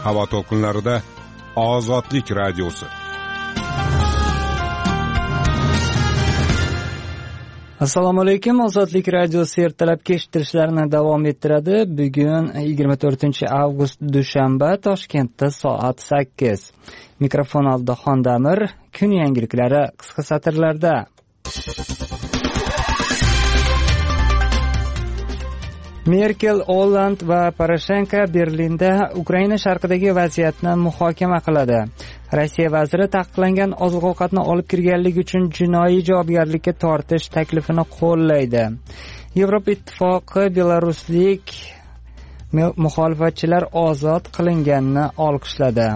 havo to'lqinlarida Ozodlik radiosi. Assalomu alaykum. Ozodlik radiosi ertalabki eshittirishlarni davom ettiradi. Bugun 24-avgust dushanba, Toshkentda soat 8. Mikrofon oldida Xondamir. Kun yangiliklari qisqa satrlarda. Merkel, Olland va Poroshenko Berlinda Ukraina sharqidagi vaziyatni muhokama qiladi. Rossiya vaziri taqiqlangan oziq-ovqatni olib kirganlik uchun jinoiy javobgarlikka tortish taklifini qo'llaydi. Yevropa Ittifoqi belaruslik muxolifatchilar ozod qilinganini olqishladi.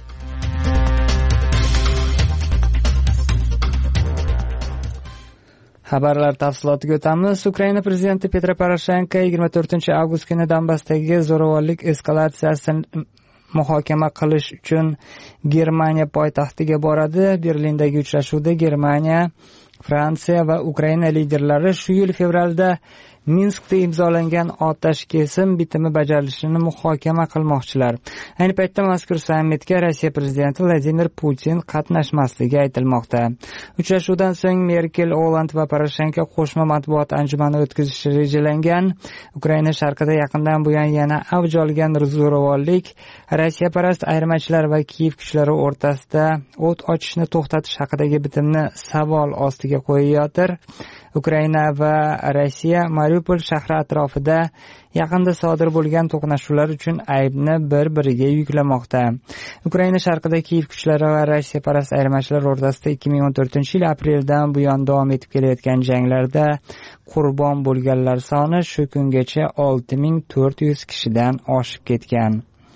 Xabarlar tafsilotiga o'tamiz. Ukraina prezidenti Petro Poroshenko 24-avgust kuni Donbassdagi zo'ravonlik eskalatsiyasini muhokama qilish uchun Germaniya poytaxtiga boradi. Berlindagi uchrashuvda Germaniya, Fransiya va Ukraina liderlari shu yil fevralda Minskda imzolangan otash kesim bitimi bajarilishini muhokama qilmoqchilar. Ayni paytda mazkur sammitga Rossiya prezidenti Vladimir Putin qatnashmasligi aytilmoqda. Uchrashuvdan so'ng Merkel, Olland va Poroshenko qo'shma matbuot anjumani o'tkazishi rejalangan. Ukraina sharqida yaqindan buyon yana avj olgan zo'ravonlik, Rossiyaparast ayirmachilar va Kiyev kuchlari o'rtasida o't ochishni to'xtatish haqidagi bitimni savol ostiga qo'yayotir. Ukraina va Rossiya Mariupol shahri atrofida yaqinda sodir bo'lgan to'qnashuvlar uchun aybni bir-biriga yuklamoqda. Ukraina sharqida Kiyev kuchlari va Rossiyaparast ayirmachilar o'rtasida 2014-yil apreldan buyon davom etib kelayotgan janglarda qurbon bo'lganlar soni shu kungacha 6400 kishidan oshib ketgan.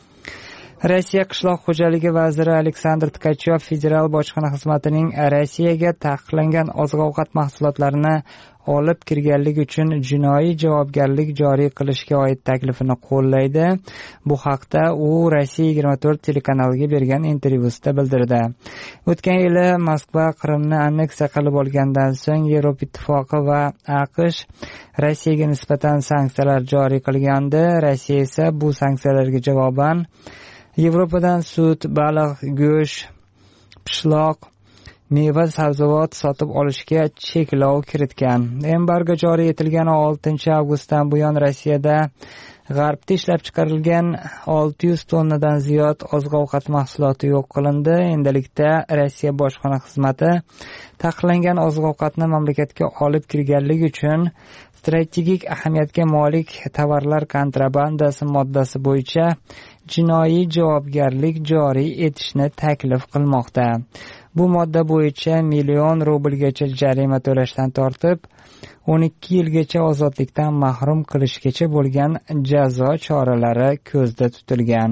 Rossiya qishloq xo'jaligi vaziri Aleksandr Tkachyov federal bojxona xizmatining Rossiyaga taqiqlangan oziq-ovqat mahsulotlarini olib kirganlik uchun jinoiy javobgarlik joriy qilishga oid taklifini qo'llaydi. Bu haqda u Rossiya 24 telekanaliga bergan intervyusida bildirdi. O'tgan yili Moskva Qrimni anneksiya qilib olgandan so'ng Yevropa Ittifoqi va AQSh Rossiyaga nisbatan sanksiyalar joriy qilgandi. Rossiya esa bu sanksiyalarga javoban Yevropadan sut, baliq, go'sht, pishloq, meva-sabzavot sotib olishga cheklov kiritgan. Embargo joriy etilgan 6-avgustdan buyon Rossiyada G'arbda ishlab chiqarilgan 600 tonnadan ziyod oziq-ovqat mahsuloti yo'q qilindi. Endilikda Rossiya bojxona xizmati taqiqlangan oziq-ovqatni mamlakatga olib kirganlik uchun strategik ahamiyatga molik tovarlar kontrabandasi moddasi bo'yicha jinoiy javobgarlik joriy etishni taklif qilmoqda. Bu modda bo'yicha $1 million rublgacha jarima to'lashdan tortib 12 yilgacha ozodlikdan mahrum qilishgacha bo'lgan jazo choralari ko'zda tutilgan.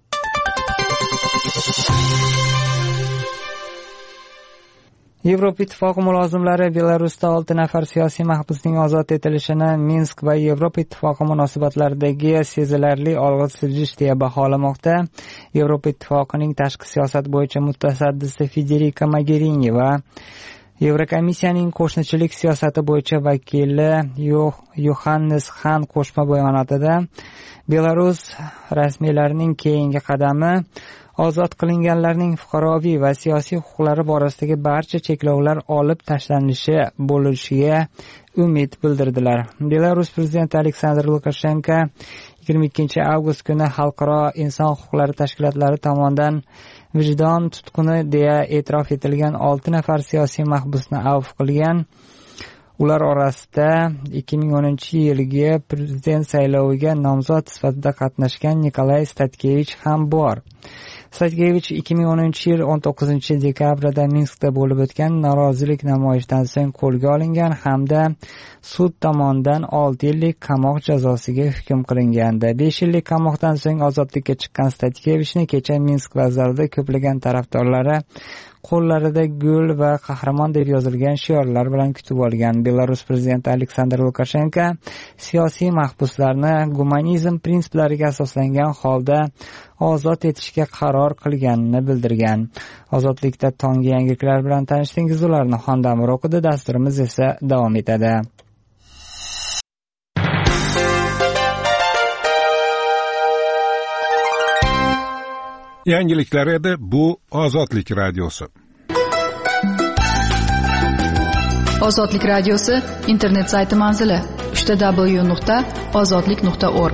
Yevropa Ittifoqi mulozimlari Belarusda 6 nafar siyosiy mahbusning ozod etilishini Minsk va Yevropa Ittifoqi munosabatlaridagi sezilarli olg'a siljish deya baholamoqda. Yevropa Ittifoqining tashqi siyosat bo'yicha mutasaddisi Federica Mogherini va Yevrokomissiyaning qo'shnichilik siyosati bo'yicha vakili Yohannes Han qo'shma bayonotida Belarus rasmiylarining keyingi qadami ozod qilinganlarning fuqaroviy va siyosiy huquqlari borasidagi barcha cheklovlar olib tashlanishi bo'lishiga umid bildirdilar. Belarus prezidenti Aleksandr Lukashenko 22-avgust kuni xalqaro inson huquqlari tashkilotlari tomonidan vijdon tutquni deya e'tirof etilgan 6 nafar siyosiy mahbusni avf qilgan. Ular orasida 2010-yilgi prezident sayloviga nomzod sifatida qatnashgan Nikolay Statkevich ham bor. Statkevich 2010-yil 19-dekabrda Minskda bo'lib o'tgan norozilik namoyishidan so'ng qo'lga olingan hamda sud tomonidan 6 yillik qamoq jazosiga hukm qilingandi. 5 yillik qamoqdan so'ng ozodlikka chiqqan Statkevichni kecha Minsk vokzalida ko'plagan tarafdorlari qo'llarida gul va qahramon deb yozilgan shiorlar bilan kutib olgan. Belarus prezidenti Aleksandr Lukashenko siyosiy mahbuslarni gumanizm prinsiplariga asoslangan holda ozod etishga qaror qilganini bildirgan. Ozodlikda tonggi yangiliklar bilan tanishdingiz. Ularni Xondamir o'qidi. Dasturimiz esa davom etadi. yangiliklar edi. Bu Ozodlik radiosi. Ozodlik radiosi internet sayti manzili www.ozodlik.org.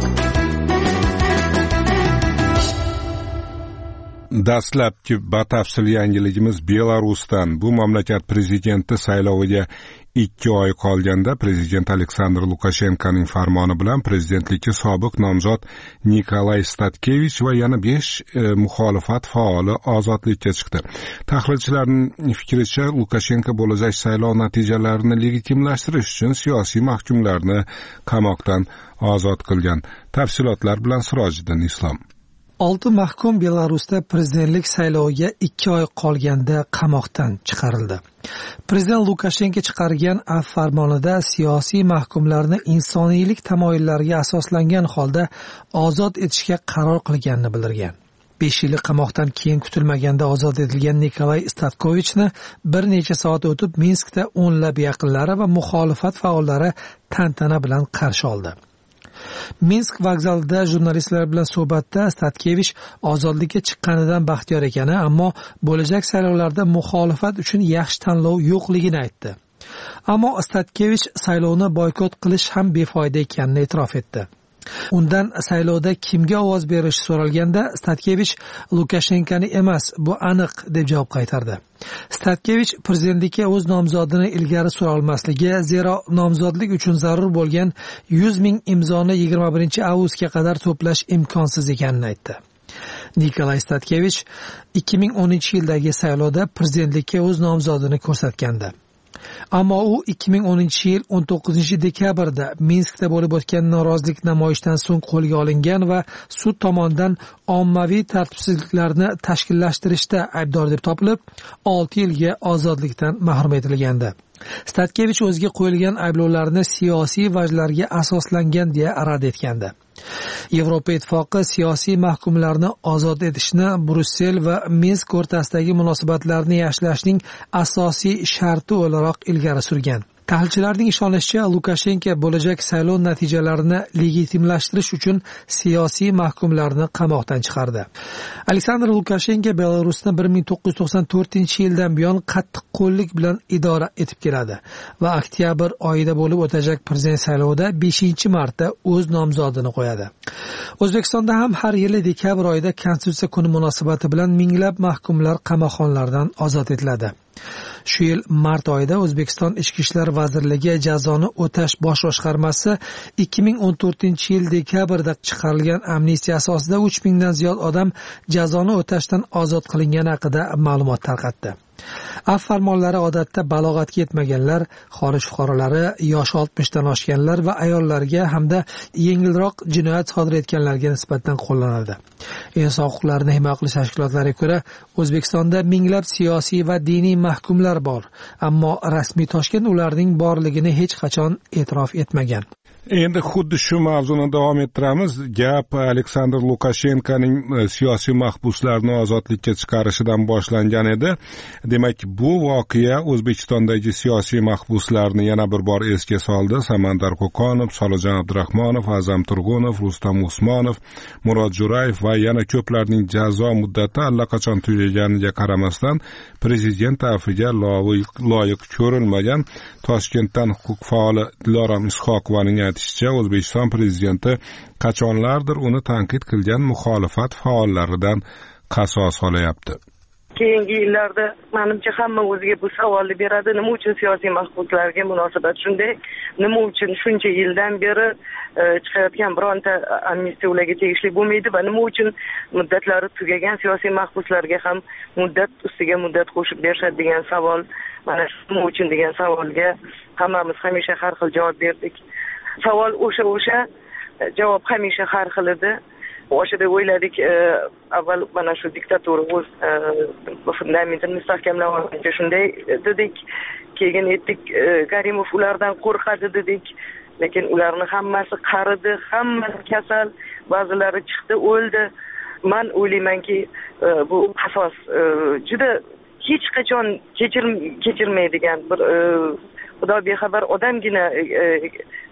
Dastlabki batafsil yangiligimiz Belarusdan. Bu mamlakat prezidenti sayloviga 2 oy qolganda prezident Aleksandr Lukashenkoning farmoni bilan prezidentlikka sobiq nomzod Nikolay Statkevich va yana 5 muxolifat faoli ozodlikka chiqdi. Tahlilchilarning fikricha, Lukashenko bo'lajak saylov natijalarini legitimlashtirish uchun siyosiy mahkumlarni qamoqdan ozod qilgan. Tafsilotlar bilan Sirojiddin Islom. 6 mahkum Belarusda prezidentlik sayloviga 2 oy qolganda qamoqdan chiqarildi. Prezident Lukashenko chiqargan afv farmonida siyosiy mahkumlarni insoniylik tamoyillariga asoslangan holda ozod etishga qaror qilganini bildirgan. 5 yillik qamoqdan keyin kutilmaganda ozod etilgan Nikolay Statkovichni bir necha soat o'tib Minskda o'nlab yaqinlari va muxolifat faollari tantana bilan qarshi oldi. Minsk vokzalida jurnalistlar bilan suhbatda Statkevich ozodlikka chiqqanidan baxtiyor ekani, ammo bo'lajak saylovlarda muxolifat uchun yaxshi tanlov yo'qligini aytdi. Ammo Statkevich saylovni boykot qilish ham befoyda ekanini e'tirof etdi. Undan saylovda kimga ovoz berish so'ralganda Statkevich Lukashenkoni emas, bu aniq deb javob qaytardi. Statkevich prezidentlikka o'z nomzodini ilgari sura olmasligi, zero nomzodlik uchun zarur bo'lgan 100 ming imzoni 21-avgustga qadar to'plash imkonsiz ekanini aytdi. Nikolay Statkevich 2010-yildagi saylovda prezidentlikka o'z nomzodini ko'rsatgandi. Ammo u 2010-yil 19-dekabrda Minskda bo'lib o'tgan norozilik namoyishidan so'ng qo'lga olingan va sud tomonidan ommaviy tartibsizliklarni tashkillashtirishda aybdor deb topilib, 6 yilga ozodlikdan mahrum etilgandi. Statkevich o'ziga qo'yilgan ayblovlarni siyosiy vajlarga asoslangan deya rad etgandi. Yevropa Ittifoqi siyosiy mahkumlarni ozod etishni Brussel va Minsk o'rtasidagi munosabatlarni yaxshilashning asosiy sharti o'laroq ilgari surgan. Tahlilchilarning ishonishicha, Lukashenko bo'lajak saylov natijalarini legitimlashtirish uchun siyosiy mahkumlarni qamoqdan chiqardi. Aleksandr Lukashenko Belarusni 1994-yildan buyon qattiq qo'llik bilan idora etib keladi va oktyabr oyida bo'lib o'tajak prezident saylovida 5-marta o'z nomzodini qo'yadi. O'zbekistonda ham har yili dekabr oyida Konstitutsiya kuni munosabati bilan minglab mahkumlar qamoqxonalardan ozod etiladi. Shu yil mart oyida O'zbekiston Ichki ishlar vazirligi jazoni o'tash bosh boshqarmasi 2014-yil dekabrda chiqarilgan amnistiya asosida 3000 dan ziyod odam jazoni o'tashdan ozod qilingani haqida ma'lumot tarqatdi. Afv farmonlari odatda balog'atga yetmaganlar, xorij fuqarolari, yoshi 60 dan oshganlar va ayollarga hamda yengilroq jinoyat sodir etganlarga nisbatan qo'llanadi. Inson huquqlarini himoya qilish tashkilotlariga ko'ra, O'zbekistonda minglab siyosiy va diniy mahkumlar bor, ammo rasmiy Toshkent ularning borligini hech qachon e'tirof etmagan. Endi xuddi shu mavzuni davom ettiramiz. Gap Aleksandr Lukashenkoning siyosiy mahbuslarni ozodlikka chiqarishidan boshlangan edi. Demak, bu voqea O'zbekistondagi siyosiy mahbuslarni yana bir bor esga soldi. Samandar Qo'qonov, Solijon Abdurahmonov, Azam Turg'unov, Rustam Usmonov, Murod Jo'rayev va yana ko'plarning jazo muddati allaqachon tugaganiga qaramasdan prezident afiga loyiq ko'rilmagan Toshkentdan huquq faoli Dilorom Ishoqovaning aytishicha, O'zbekiston prezidenti qachonlardir uni tanqid qilgan muxolifat faollaridan qasos olyapti. Keyingi yillarda menimcha hamma o'ziga bu savolni beradi. Nima uchun siyosiy mahbuslarga munosabat shunday? Nima uchun shuncha yildan beri chiqayotgan bironta amnistiya ularga tegishli bo'lmaydi va nima uchun muddatlari tugagan siyosiy mahbuslarga ham muddat ustiga muddat qo'shib berishadi degan savol. Mana nima uchun degan savolga hammamiz hamisha har xil javob berdik. Savol o'sha, javob hamisha har xil edi. O'sha deb o'yladik, avval mana shu diktatura o'z fundamentini mustahkamlab olguncha shunday dedik. Keyin aytdik, Karimov ulardan qo'rqadi dedik. Lekin ularning hammasi qaridi, hammasi kasal, ba'zilari chiqdi, o'ldi. Men o'ylaymanki, bu qasos juda hech qachon kechirmaydigan bir Xudo bexabar odamgina